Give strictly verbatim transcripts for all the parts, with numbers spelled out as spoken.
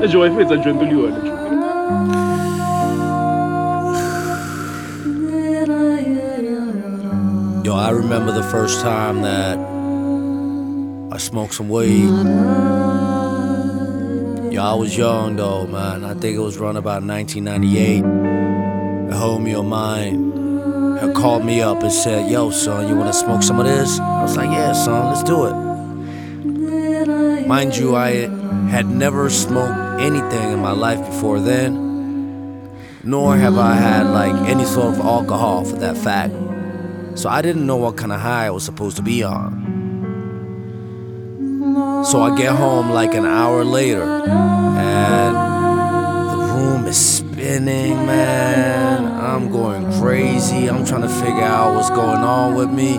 j'aurais fait ça, je ne te le Yo, I remember the first time that I smoked some weed. Yo, I was young though, man. I think it was around about nineteen ninety-eight. A homie of mine had called me up and said, yo, son, you wanna smoke some of this? I was like, yeah, son, let's do it. Mind you, I had never smoked anything in my life before then, nor have I had like any sort of alcohol for that fact. So I didn't know what kind of high I was supposed to be on. So I get home like an hour later, and the room is spinning, man. I'm going crazy. I'm trying to figure out what's going on with me.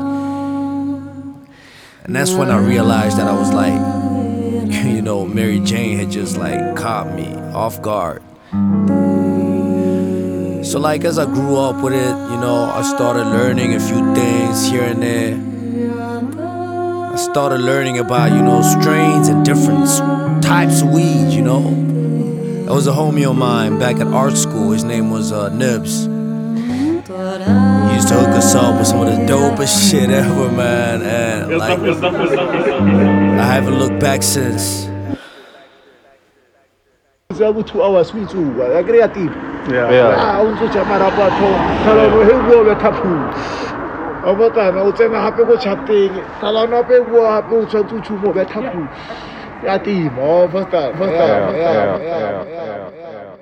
And that's when I realized that I was like, you know, Mary Jane had just like caught me off guard. So like as I grew up with it, you know, I started learning a few things here and there. I started learning about, you know, strains and different types of weed, you know. There was a homie of mine back at art school, his name was uh, Nibs. He used to hook us up with some of the dopest shit ever, man, and like, I haven't looked back since. two hours we too, I creative. Yeah. Ah, un so chamara pa to. Kala no he wo be tapu. Abata na utsena hape go chateng. Kala na pe wo hape o tshwantse chu mo be tapu. Ya timo, first time, first time. Yeah, yeah, yeah, yeah.